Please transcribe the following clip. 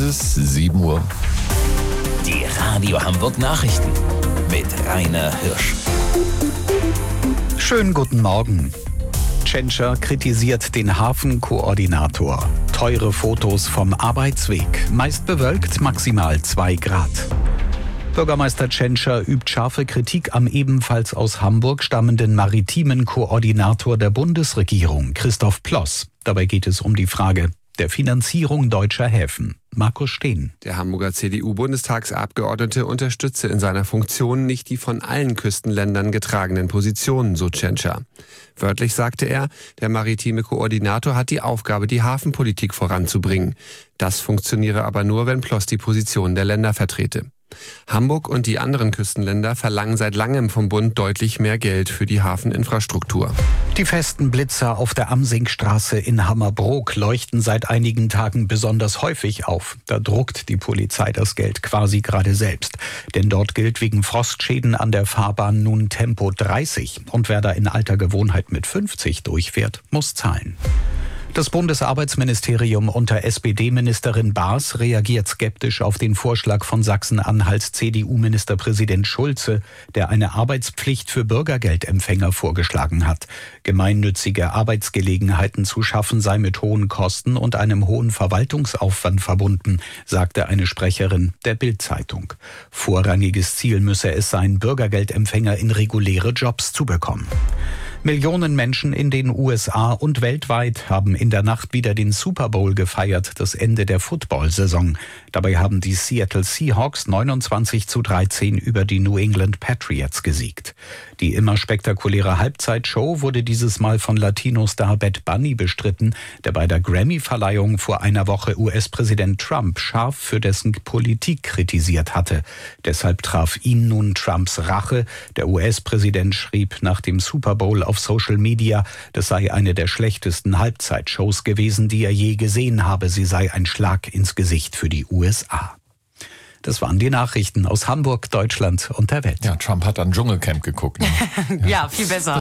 es 7 Uhr. Die Radio Hamburg Nachrichten mit Rainer Hirsch. Schönen guten Morgen. Tschentscher kritisiert den Hafenkoordinator. Teure Fotos vom Arbeitsweg. Meist bewölkt, maximal 2 Grad. Bürgermeister Tschentscher übt scharfe Kritik am ebenfalls aus Hamburg stammenden maritimen Koordinator der Bundesregierung, Christoph Ploss. Dabei geht es um die Frage der Finanzierung deutscher Häfen. Markus Steen. Der Hamburger CDU-Bundestagsabgeordnete unterstütze in seiner Funktion nicht die von allen Küstenländern getragenen Positionen, so Tschentscher. Wörtlich sagte er, der maritime Koordinator hat die Aufgabe, die Hafenpolitik voranzubringen. Das funktioniere aber nur, wenn Ploss die Position der Länder vertrete. Hamburg und die anderen Küstenländer verlangen seit langem vom Bund deutlich mehr Geld für die Hafeninfrastruktur. Die festen Blitzer auf der Amsingstraße in Hammerbrook leuchten seit einigen Tagen besonders häufig auf. Da druckt die Polizei das Geld quasi gerade selbst. Denn dort gilt wegen Frostschäden an der Fahrbahn nun Tempo 30. Und wer da in alter Gewohnheit mit 50 durchfährt, muss zahlen. Das Bundesarbeitsministerium unter SPD-Ministerin Baas reagiert skeptisch auf den Vorschlag von Sachsen-Anhalts CDU-Ministerpräsident Schulze, der eine Arbeitspflicht für Bürgergeldempfänger vorgeschlagen hat. Gemeinnützige Arbeitsgelegenheiten zu schaffen sei mit hohen Kosten und einem hohen Verwaltungsaufwand verbunden, sagte eine Sprecherin der Bild-Zeitung. Vorrangiges Ziel müsse es sein, Bürgergeldempfänger in reguläre Jobs zu bekommen. Millionen Menschen in den USA und weltweit haben in der Nacht wieder den Super Bowl gefeiert, das Ende der Football-Saison. Dabei haben die Seattle Seahawks 29:13 über die New England Patriots gesiegt. Die immer spektakuläre Halbzeitshow wurde dieses Mal von Latino-Star Bad Bunny bestritten, der bei der Grammy-Verleihung vor einer Woche US-Präsident Trump scharf für dessen Politik kritisiert hatte. Deshalb traf ihn nun Trumps Rache. Der US-Präsident schrieb nach dem Super Bowl auf Social Media, das sei eine der schlechtesten Halbzeitshows gewesen, die er je gesehen habe. Sie sei ein Schlag ins Gesicht für die USA. Das waren die Nachrichten aus Hamburg, Deutschland und der Welt. Ja, Trump hat an Dschungelcamp geguckt. Ne? Ja, viel besser.